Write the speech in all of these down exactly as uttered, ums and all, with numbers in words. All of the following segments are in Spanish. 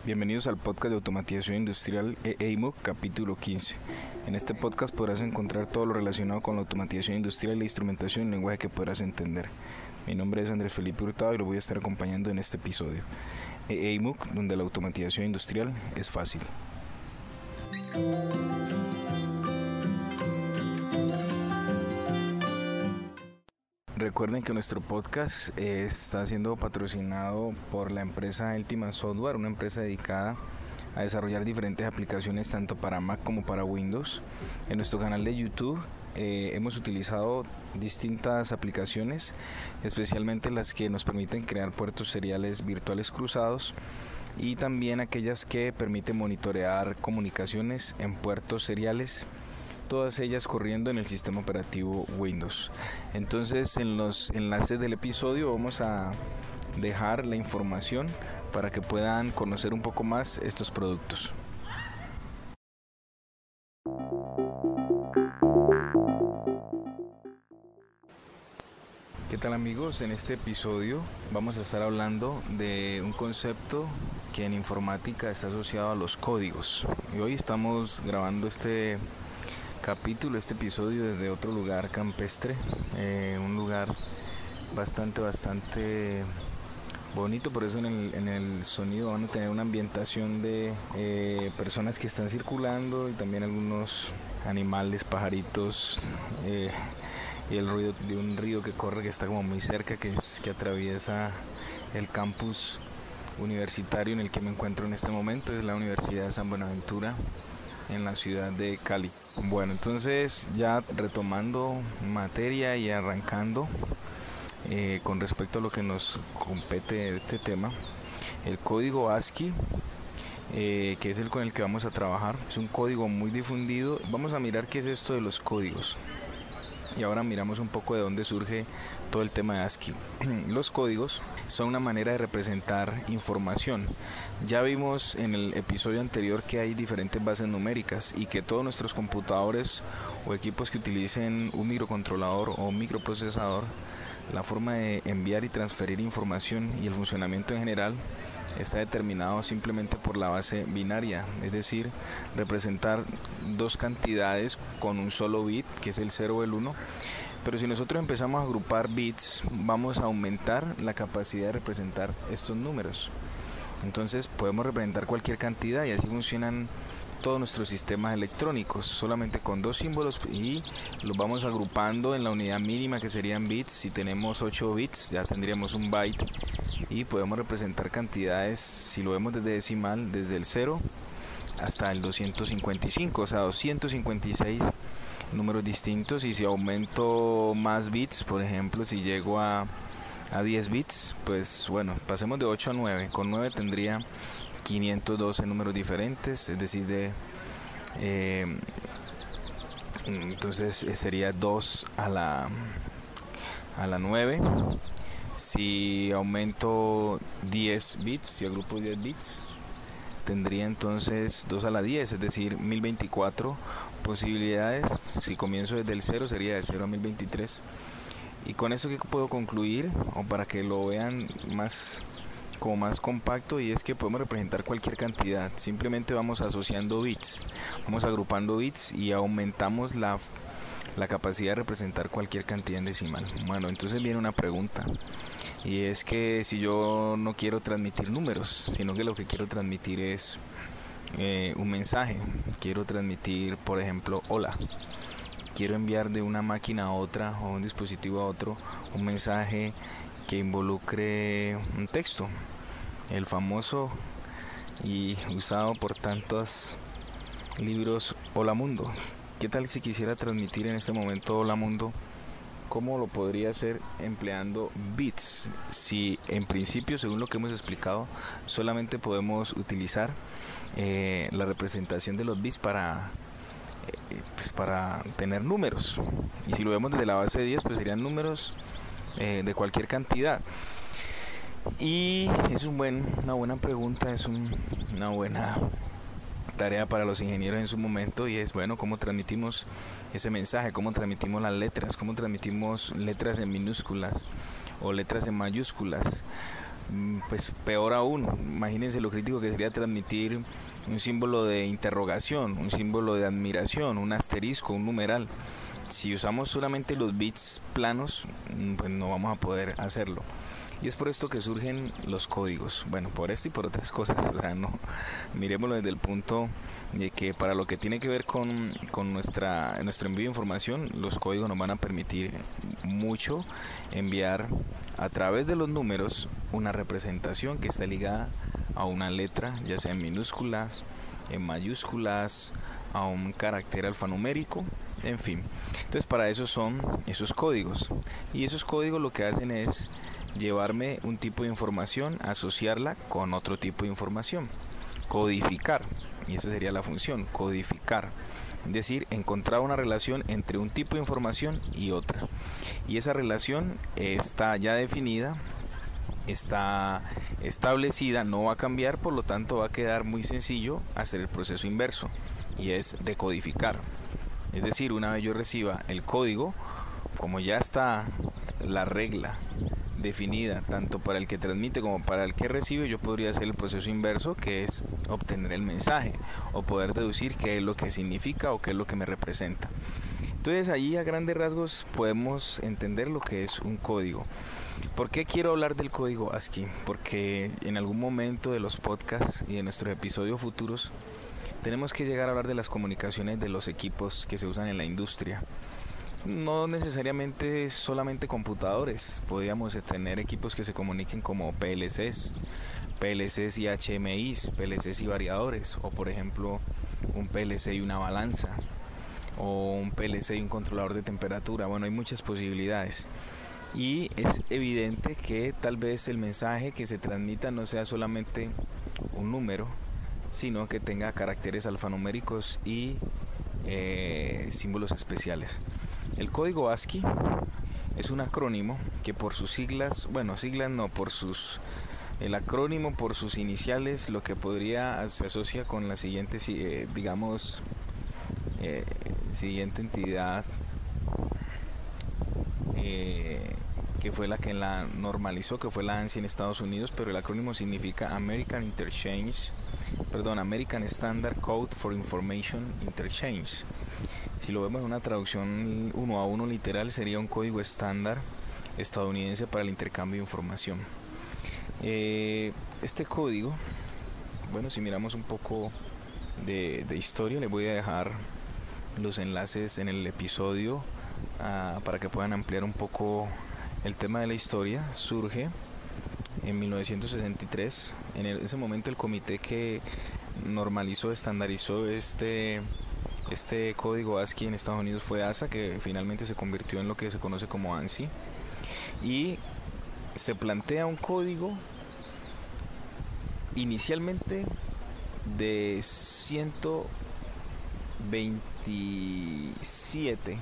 Bienvenidos al podcast de automatización industrial E A M U C, capítulo quince. En este podcast podrás encontrar todo lo relacionado con la automatización industrial e instrumentación en lenguaje que podrás entender. Mi nombre es Andrés Felipe Hurtado y lo voy a estar acompañando en este episodio. E A M U C, donde la automatización industrial es fácil. Recuerden que nuestro podcast eh, está siendo patrocinado por la empresa Ultima Software, una empresa dedicada a desarrollar diferentes aplicaciones tanto para Mac como para Windows. En nuestro canal de YouTube eh, hemos utilizado distintas aplicaciones, especialmente las que nos permiten crear puertos seriales virtuales cruzados y también aquellas que permiten monitorear comunicaciones en puertos seriales, todas ellas corriendo en el sistema operativo Windows. Entonces, en los enlaces del episodio vamos a dejar la información para que puedan conocer un poco más estos productos. ¿Qué tal, amigos? En este episodio vamos a estar hablando de un concepto que en informática está asociado a los códigos. Y hoy estamos grabando este capítulo, este episodio desde otro lugar campestre, eh, un lugar bastante, bastante bonito. Por eso en el, en el sonido van a tener una ambientación de eh, personas que están circulando y también algunos animales, pajaritos, eh, y el ruido de un río que corre, que está como muy cerca, que, es, que atraviesa el campus universitario en el que me encuentro en este momento. Es la Universidad de San Buenaventura en la ciudad de Cali. Bueno, entonces ya retomando materia y arrancando eh, con respecto a lo que nos compete de este tema, el código ASCII, eh, que es el con el que vamos a trabajar, es un código muy difundido. Vamos a mirar qué es esto de los códigos. Y ahora miramos un poco de dónde surge todo el tema de ASCII. Los códigos son una manera de representar información. Ya vimos en el episodio anterior que hay diferentes bases numéricas y que todos nuestros computadores o equipos que utilicen un microcontrolador o un microprocesador, la forma de enviar y transferir información y el funcionamiento en general está determinado simplemente por la base binaria, es decir, representar dos cantidades con un solo bit, que es el cero o el uno. Pero si nosotros empezamos a agrupar bits, vamos a aumentar la capacidad de representar estos números. Entonces podemos representar cualquier cantidad y así funcionan todos nuestros sistemas electrónicos, solamente con dos símbolos, y los vamos agrupando en la unidad mínima, que serían bits. Si tenemos ocho bits, ya tendríamos un byte, y podemos representar cantidades, si lo vemos desde decimal, desde el cero hasta el doscientos cincuenta y cinco, o sea, doscientos cincuenta y seis números distintos. Y si aumento más bits, por ejemplo, si llego a, a diez bits, pues bueno, pasemos de ocho a nueve. Con nueve tendría quinientos doce números diferentes, es decir, de eh, entonces sería dos a la a la nueve. Si aumento diez bits, si agrupo diez bits, tendría entonces dos a la diez, es decir, mil veinticuatro posibilidades. Si comienzo desde el cero, sería de cero a mil veintitrés. Y con eso, ¿qué puedo concluir? O para que lo vean más como más compacto, y es que podemos representar cualquier cantidad. Simplemente vamos asociando bits, vamos agrupando bits y aumentamos la, la capacidad de representar cualquier cantidad en decimal. Bueno, entonces viene una pregunta, y es que si yo no quiero transmitir números, sino que lo que quiero transmitir es eh, un mensaje, quiero transmitir, por ejemplo, hola, quiero enviar de una máquina a otra o un dispositivo a otro un mensaje que involucre un texto, el famoso y usado por tantos libros Hola Mundo. ¿Qué tal si quisiera transmitir en este momento Hola Mundo? ¿Cómo lo podría hacer? Empleando bits. Si en principio, según lo que hemos explicado, solamente podemos utilizar eh, la representación de los bits para eh, pues para tener números, y si lo vemos desde la base de diez, pues serían números eh, de cualquier cantidad. Y es un buen, una buena pregunta, es un, una buena tarea para los ingenieros en su momento, y es, bueno, cómo transmitimos ese mensaje, cómo transmitimos las letras, cómo transmitimos letras en minúsculas o letras en mayúsculas. Pues peor aún, imagínense lo crítico que sería transmitir un símbolo de interrogación, un símbolo de admiración, un asterisco, un numeral. Si usamos solamente los bits planos, pues no vamos a poder hacerlo. Y es por esto que surgen los códigos. Bueno, por esto y por otras cosas. O sea, no, miremoslo desde el punto de que para lo que tiene que ver con, con nuestra, nuestro envío de información, los códigos nos van a permitir mucho enviar a través de los números una representación que está ligada a una letra, ya sea en minúsculas, en mayúsculas, a un carácter alfanumérico, en fin. Entonces para eso son esos códigos. Y esos códigos lo que hacen es llevarme un tipo de información, asociarla con otro tipo de información, codificar, y esa sería la función, codificar, es decir, encontrar una relación entre un tipo de información y otra, y esa relación está ya definida, está establecida, no va a cambiar, por lo tanto va a quedar muy sencillo hacer el proceso inverso, y es decodificar. Es decir, una vez yo reciba el código, como ya está la regla definida tanto para el que transmite como para el que recibe, yo podría hacer el proceso inverso, que es obtener el mensaje o poder deducir qué es lo que significa o qué es lo que me representa. Entonces allí a grandes rasgos podemos entender lo que es un código. ¿Por qué quiero hablar del código ASCII? Porque en algún momento de los podcasts y de nuestros episodios futuros tenemos que llegar a hablar de las comunicaciones de los equipos que se usan en la industria. No necesariamente solamente computadores, podríamos tener equipos que se comuniquen como P L Cs, P L Cs y H M Is, P L Cs y variadores, o por ejemplo un P L C y una balanza, o un P L C y un controlador de temperatura. Bueno, hay muchas posibilidades. Y es evidente que tal vez el mensaje que se transmita no sea solamente un número, sino que tenga caracteres alfanuméricos y eh, símbolos especiales. El código ASCII es un acrónimo que por sus siglas, bueno, siglas no, por sus, el acrónimo por sus iniciales, lo que podría, se asocia con la siguiente, eh, digamos, eh, siguiente entidad, eh, que fue la que la normalizó, que fue la ANSI en Estados Unidos, pero el acrónimo significa American Interchange, perdón, American Standard Code for Information Interchange. Si lo vemos en una traducción uno a uno literal, sería un código estándar estadounidense para el intercambio de información. Eh, este código, bueno, si miramos un poco de, de historia, les voy a dejar los enlaces en el episodio uh, para que puedan ampliar un poco el tema de la historia. Surge en mil novecientos sesenta y tres. En el, ese momento el comité que normalizó, estandarizó este... Este código ASCII en Estados Unidos fue A S A, que finalmente se convirtió en lo que se conoce como ANSI. Y se plantea un código inicialmente de ciento veintisiete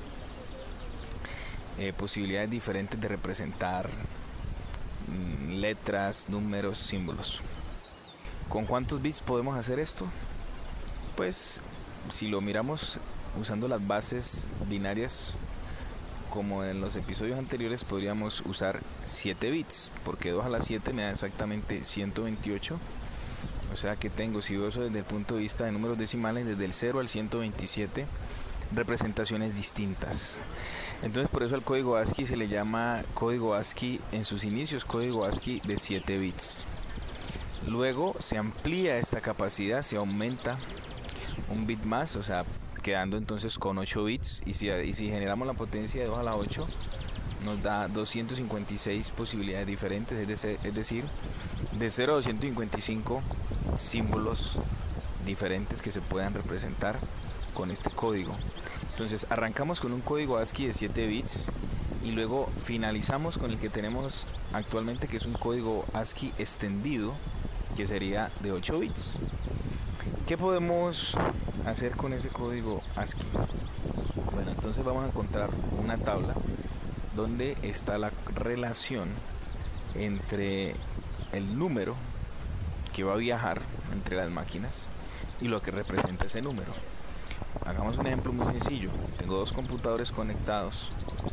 eh, posibilidades diferentes de representar mm, letras, números, símbolos. ¿Con cuántos bits podemos hacer esto? Pues si lo miramos usando las bases binarias como en los episodios anteriores, podríamos usar siete bits, porque dos a la siete me da exactamente ciento veintiocho. O sea que tengo, si veo eso desde el punto de vista de números decimales, desde el cero al ciento veintisiete representaciones distintas. Entonces por eso al código ASCII se le llama código ASCII en sus inicios, código ASCII de siete bits. Luego se amplía esta capacidad, se aumenta un bit más, o sea, quedando entonces con ocho bits, y si, y si generamos la potencia de dos a la ocho, nos da doscientas cincuenta y seis posibilidades diferentes, es, de, es decir, de cero a doscientos cincuenta y cinco símbolos diferentes que se puedan representar con este código. Entonces arrancamos con un código ASCII de siete bits y luego finalizamos con el que tenemos actualmente, que es un código ASCII extendido, que sería de ocho bits. ¿Qué podemos hacer con ese código ASCII? Bueno, entonces vamos a encontrar una tabla donde está la relación entre el número que va a viajar entre las máquinas y lo que representa ese número. Hagamos un ejemplo muy sencillo. Tengo dos computadores conectados.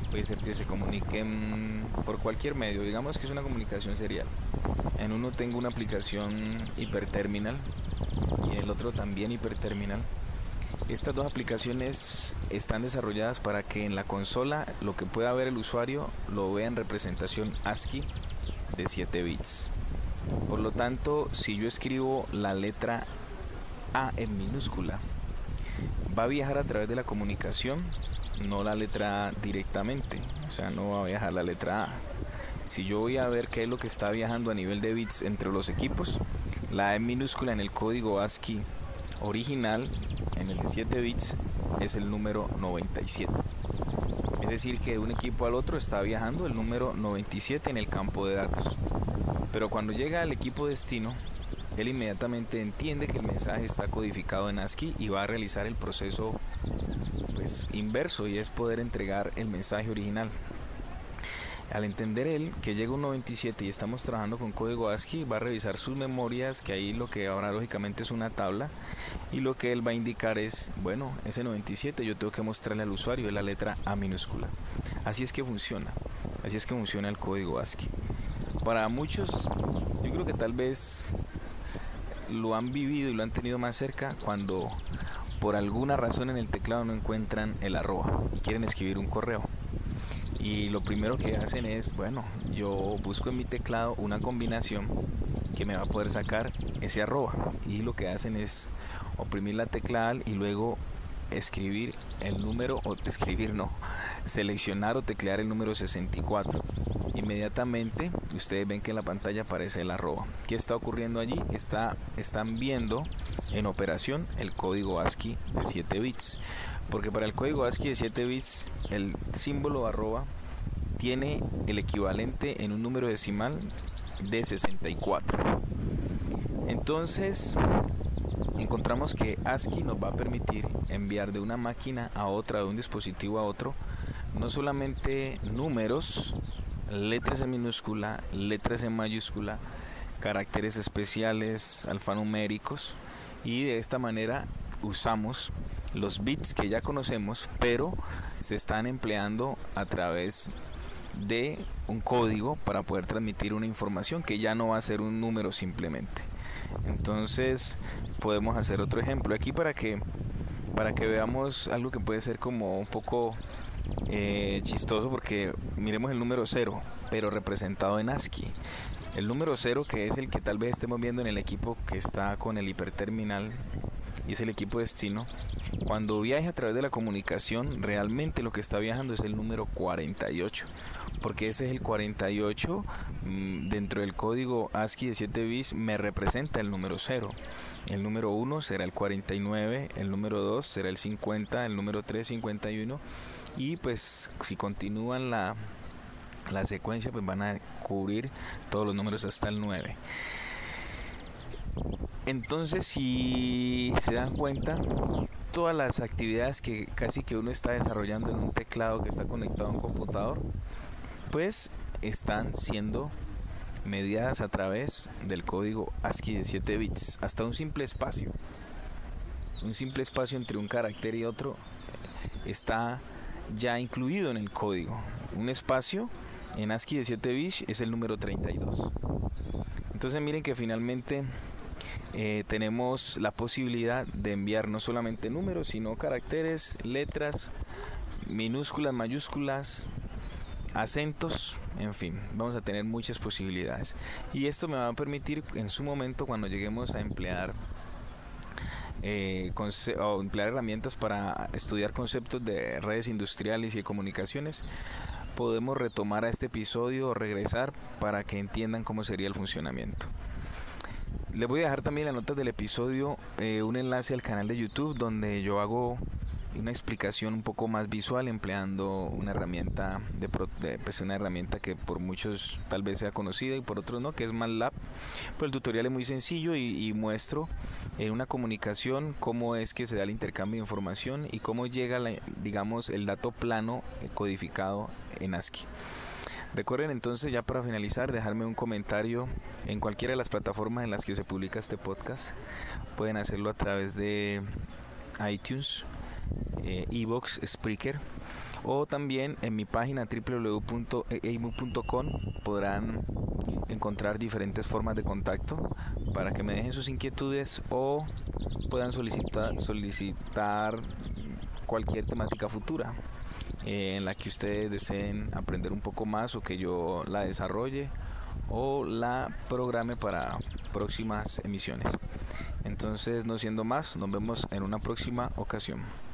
puede ser que se comuniquen por cualquier medio, digamos que es una comunicación serial. En uno tengo una aplicación Hyperterminal y en el otro también Hyperterminal. Estas dos aplicaciones están desarrolladas para que en la consola lo que pueda ver el usuario lo vea en representación ASCII de siete bits. Por lo tanto, si yo escribo la letra A en minúscula, va a viajar a través de la comunicación, no la letra A directamente, o sea, no va a viajar la letra A. Si yo voy a ver qué es lo que está viajando a nivel de bits entre los equipos, la A en minúscula en el código ASCII original, en el de siete bits, es el número noventa y siete. Es decir, que de un equipo al otro está viajando el número noventa y siete en el campo de datos. Pero cuando llega al equipo destino, él inmediatamente entiende que el mensaje está codificado en ASCII y va a realizar el proceso pues inverso, y es poder entregar el mensaje original. Al entender él que llega un noventa y siete y estamos trabajando con código ASCII, va a revisar sus memorias, que ahí lo que ahora lógicamente es una tabla, y lo que él va a indicar es, bueno, ese noventa y siete yo tengo que mostrarle al usuario es la letra A minúscula. Así es que funciona, así es que funciona el código ASCII. Para muchos, yo creo que tal vez lo han vivido y lo han tenido más cerca cuando por alguna razón en el teclado no encuentran el arroba y quieren escribir un correo. Y lo primero que hacen es, bueno, yo busco en mi teclado una combinación que me va a poder sacar ese arroba. Y lo que hacen es oprimir la tecla Alt y luego escribir el número, o escribir no, seleccionar o teclear el número sesenta y cuatro. Inmediatamente ustedes ven que en la pantalla aparece el arroba. ¿Qué está ocurriendo allí? Está, están viendo en operación el código ASCII de siete bits. Porque para el código ASCII de siete bits, el símbolo arroba tiene el equivalente en un número decimal de sesenta y cuatro. Entonces, encontramos que ASCII nos va a permitir enviar de una máquina a otra, de un dispositivo a otro, no solamente números, letras en minúscula, letras en mayúscula, caracteres especiales, alfanuméricos, y de esta manera usamos los bits que ya conocemos, pero se están empleando a través de un código para poder transmitir una información que ya no va a ser un número simplemente. Entonces podemos hacer otro ejemplo aquí para que para que veamos algo que puede ser como un poco eh, chistoso, porque miremos el número cero, pero representado en ASCII. El número cero, que es el que tal vez estemos viendo en el equipo que está con el hiperterminal y es el equipo destino, cuando viaje a través de la comunicación, realmente lo que está viajando es el número cuarenta y ocho, porque ese es el cuarenta y ocho mmm, dentro del código ASCII de siete bits me representa el número cero. El número uno será el cuarenta y nueve, el número dos será el cincuenta, el número tres cincuenta y uno, y pues si continúan la, la secuencia, pues van a cubrir todos los números hasta el nueve. Entonces, si se dan cuenta, todas las actividades que casi que uno está desarrollando en un teclado que está conectado a un computador, pues están siendo mediadas a través del código ASCII de siete bits. Hasta un simple espacio, un simple espacio entre un carácter y otro está ya incluido en el código. Un espacio en ASCII de siete bits es el número treinta y dos. Entonces miren que finalmente eh, tenemos la posibilidad de enviar no solamente números, sino caracteres, letras, minúsculas, mayúsculas, acentos, en fin, vamos a tener muchas posibilidades. Y esto me va a permitir en su momento, cuando lleguemos a emplear eh, o emplear herramientas para estudiar conceptos de redes industriales y de comunicaciones, podemos retomar a este episodio o regresar para que entiendan cómo sería el funcionamiento. Les voy a dejar también en las notas del episodio eh, un enlace al canal de YouTube donde yo hago una explicación un poco más visual empleando una herramienta de, de pues una herramienta que por muchos tal vez sea conocida y por otros no, que es MATLAB. Pero el tutorial es muy sencillo y, y muestro en una comunicación cómo es que se da el intercambio de información y cómo llega la, digamos el dato plano codificado en ASCII. Recuerden entonces, ya para finalizar, dejarme un comentario en cualquiera de las plataformas en las que se publica este podcast. Pueden hacerlo a través de iTunes, eh, iVoox, Spreaker, o también en mi página w w w punto eimu punto com podrán encontrar diferentes formas de contacto para que me dejen sus inquietudes o puedan solicitar, solicitar cualquier temática futura eh, en la que ustedes deseen aprender un poco más o que yo la desarrolle o la programe para próximas emisiones. Entonces, no siendo más, nos vemos en una próxima ocasión.